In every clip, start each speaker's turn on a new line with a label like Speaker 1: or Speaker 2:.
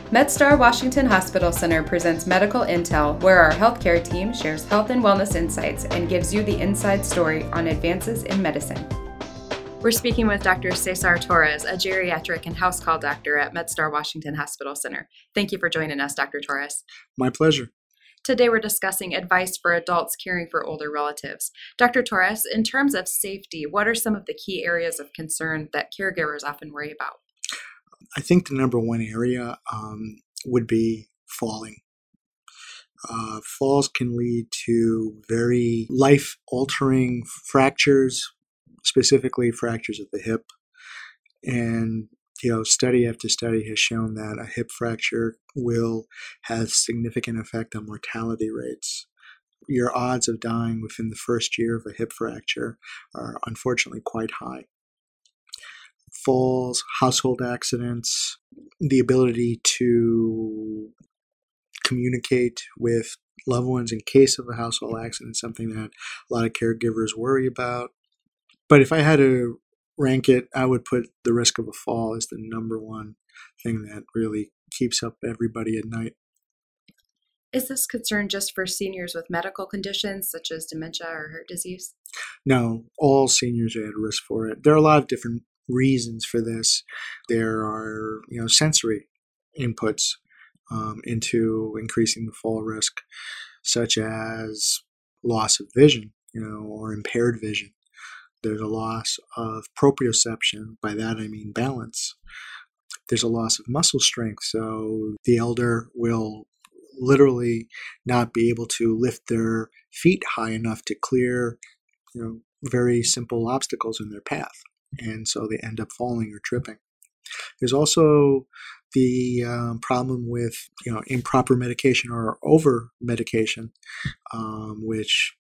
Speaker 1: MedStar Washington Hospital Center presents Medical Intel, where our healthcare team shares health and wellness insights and gives you the inside story on advances in medicine. We're speaking with Dr. Cesar Torres, a geriatric and house call doctor at MedStar Washington Hospital Center. Thank you for joining us, Dr. Torres.
Speaker 2: My pleasure.
Speaker 1: Today we're discussing advice for adults caring for older relatives. Dr. Torres, in terms of safety, what are some of the key areas of concern that caregivers often worry about?
Speaker 2: I think the number one area would be falling. Falls can lead to very life-altering fractures, specifically fractures of the hip. And, study after study has shown that a hip fracture will have significant effect on mortality rates. Your odds of dying within the first year of a hip fracture are unfortunately quite high. Falls, household accidents, the ability to communicate with loved ones in case of a household accident, something that a lot of caregivers worry about. But if I had to rank it, I would put the risk of a fall as the number one thing that really keeps up everybody at night.
Speaker 1: Is this concern just for seniors with medical conditions such as dementia or heart disease?
Speaker 2: No, all seniors are at risk for it. There are a lot of different reasons for this. There are, sensory inputs into increasing the fall risk, such as loss of vision, or impaired vision. There's a loss of proprioception. By that I mean balance. There's a loss of muscle strength, so the elder will literally not be able to lift their feet high enough to clear, very simple obstacles in their path. And so they end up falling or tripping. There's also the problem with improper medication or over medication, which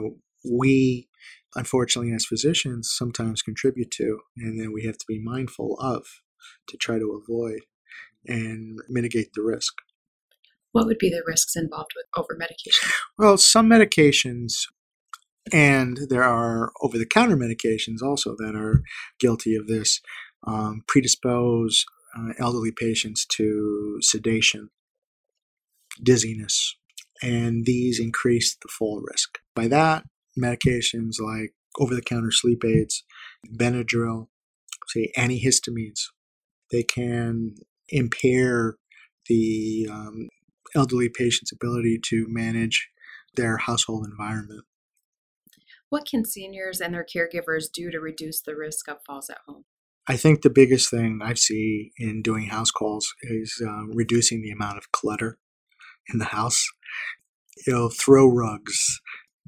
Speaker 2: we unfortunately as physicians sometimes contribute to, and then we have to be mindful of to try to avoid and mitigate the risk.
Speaker 1: What would be the risks involved with over medication?
Speaker 2: Well, some medications, and there are over-the-counter medications also that are guilty of this, predispose elderly patients to sedation, dizziness, and these increase the fall risk. By that, medications like over-the-counter sleep aids, Benadryl, say antihistamines, they can impair the elderly patient's ability to manage their household environment.
Speaker 1: What can seniors and their caregivers do to reduce the risk of falls at home?
Speaker 2: I think the biggest thing I see in doing house calls is reducing the amount of clutter in the house. Throw rugs,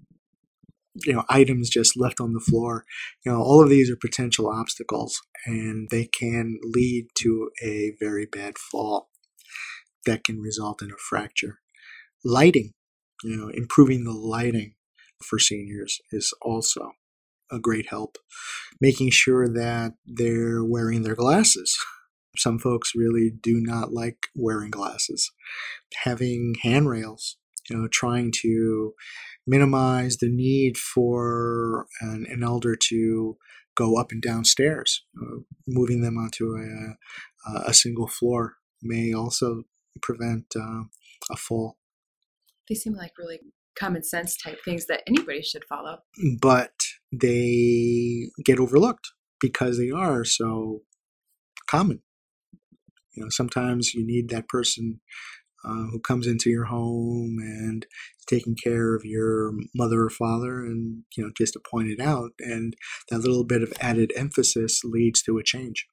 Speaker 2: items just left on the floor. All of these are potential obstacles, and they can lead to a very bad fall that can result in a fracture. Lighting, improving the lighting for seniors is also a great help. Making sure that they're wearing their glasses. Some folks really do not like wearing glasses. Having handrails, trying to minimize the need for an elder to go up and down stairs. Moving them onto a single floor may also prevent a fall.
Speaker 1: These seem like really common sense type things that anybody should follow.
Speaker 2: But they get overlooked because they are so common. Sometimes you need that person who comes into your home and is taking care of your mother or father, and just to point it out, and that little bit of added emphasis leads to a change.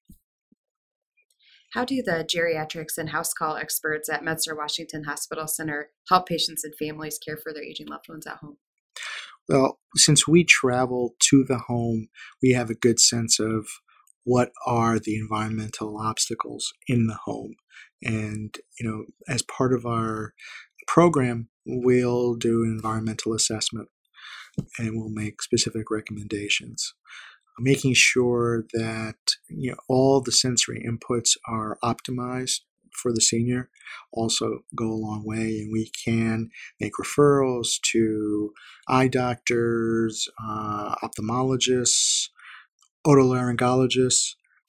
Speaker 1: How do the geriatrics and house call experts at MedStar Washington Hospital Center help patients and families care for their aging loved ones at home?
Speaker 2: Well, since we travel to the home, we have a good sense of what are the environmental obstacles in the home. And, as part of our program, we'll do an environmental assessment and we'll make specific recommendations. Making sure that all the sensory inputs are optimized for the senior also go a long way, and we can make referrals to eye doctors, ophthalmologists, otolaryngologists,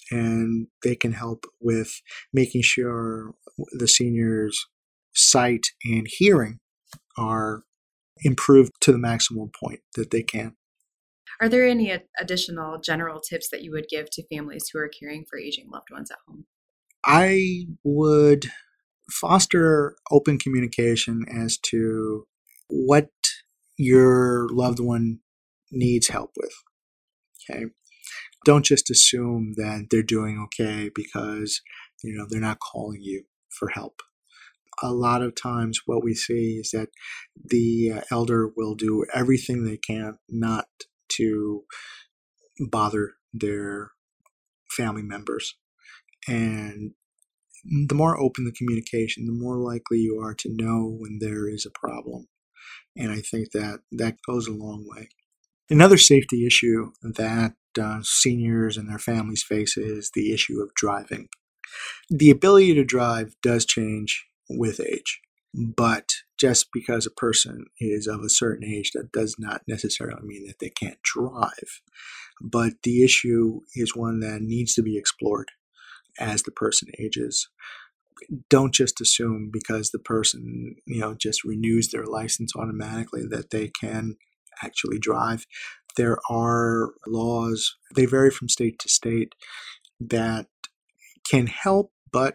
Speaker 2: and they can help with making sure the senior's sight and hearing are improved to the maximum point that they can.
Speaker 1: Are there any additional general tips that you would give to families who are caring for aging loved ones at home?
Speaker 2: I would foster open communication as to what your loved one needs help with. Okay. Don't just assume that they're doing okay because, they're not calling you for help. A lot of times what we see is that the elder will do everything they can not to bother their family members. And the more open the communication, the more likely you are to know when there is a problem. And I think that goes a long way. Another safety issue that seniors and their families face is the issue of driving. The ability to drive does change with age, but just because a person is of a certain age, that does not necessarily mean that they can't drive. But the issue is one that needs to be explored as the person ages. Don't just assume because the person, just renews their license automatically that they can actually drive. There are laws, they vary from state to state, that can help, but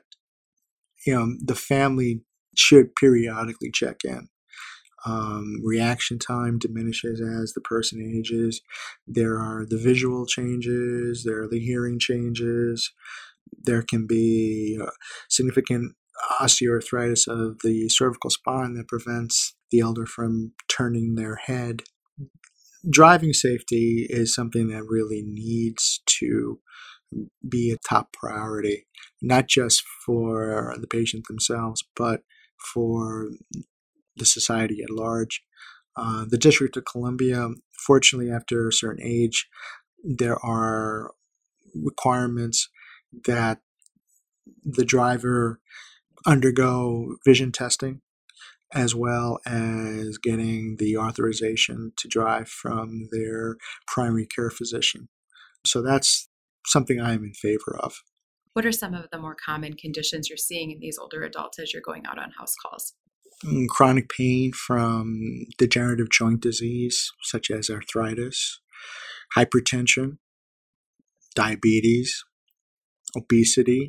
Speaker 2: the family should periodically check in. Reaction time diminishes as the person ages. There are the visual changes, there are the hearing changes. There can be significant osteoarthritis of the cervical spine that prevents the elder from turning their head. Driving safety is something that really needs to be a top priority, not just for the patient themselves, but for the society at large. The District of Columbia, fortunately, after a certain age, there are requirements that the driver undergo vision testing, as well as getting the authorization to drive from their primary care physician. So that's something I am in favor of.
Speaker 1: What are some of the more common conditions you're seeing in these older adults as you're going out on house calls?
Speaker 2: Chronic pain from degenerative joint disease, such as arthritis, hypertension, diabetes, obesity,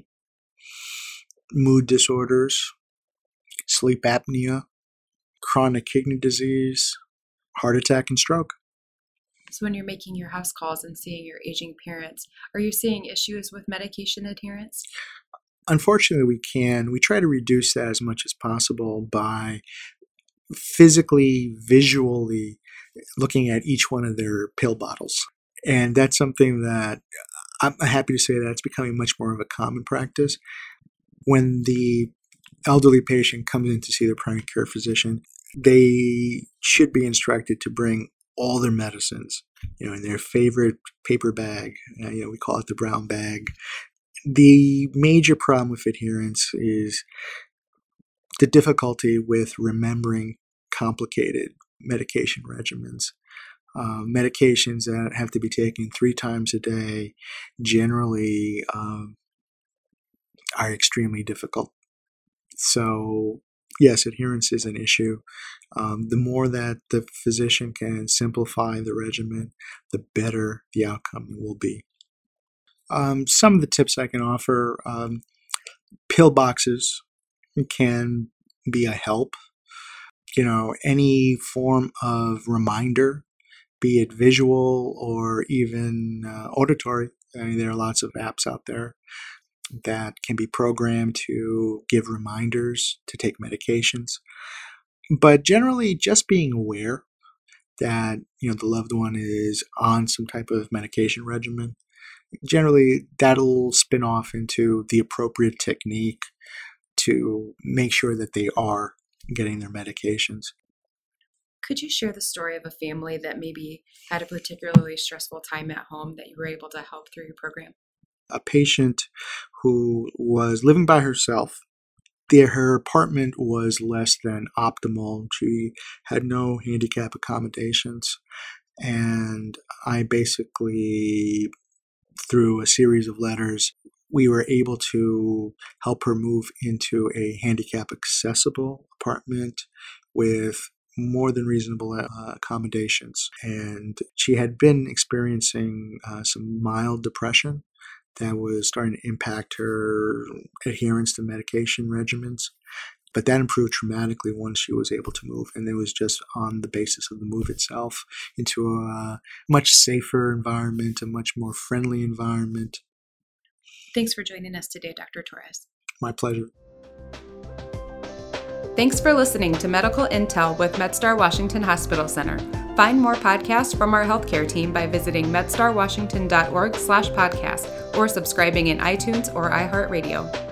Speaker 2: mood disorders, sleep apnea, chronic kidney disease, heart attack, and stroke.
Speaker 1: So when you're making your house calls and seeing your aging parents, are you seeing issues with medication adherence?
Speaker 2: Unfortunately, we try to reduce that as much as possible by visually looking at each one of their pill bottles. And that's something that I'm happy to say that it's becoming much more of a common practice. When the elderly patient comes in to see their primary care physician, they should be instructed to bring all their medicines, in their favorite paper bag. We call it the brown bag. The major problem with adherence is the difficulty with remembering complicated medication regimens. Medications that have to be taken 3 times a day generally are extremely difficult. So, yes, adherence is an issue. The more that the physician can simplify the regimen, the better the outcome will be. Some of the tips I can offer, pill boxes can be a help. Any form of reminder, be it visual or even auditory. There are lots of apps out there that can be programmed to give reminders to take medications. But generally, just being aware that the loved one is on some type of medication regimen, generally that'll spin off into the appropriate technique to make sure that they are getting their medications.
Speaker 1: Could you share the story of a family that maybe had a particularly stressful time at home that you were able to help through your program?
Speaker 2: A patient who was living by herself. Her apartment was less than optimal. She had no handicap accommodations. And I basically through a series of letters, we were able to help her move into a handicap accessible apartment with more than reasonable accommodations. And she had been experiencing some mild depression that was starting to impact her adherence to medication regimens. But that improved dramatically once she was able to move. And it was just on the basis of the move itself into a much safer environment, a much more friendly environment.
Speaker 1: Thanks for joining us today, Dr. Torres.
Speaker 2: My pleasure.
Speaker 1: Thanks for listening to Medical Intel with MedStar Washington Hospital Center. Find more podcasts from our healthcare team by visiting medstarwashington.org/podcast or subscribing in iTunes or iHeartRadio.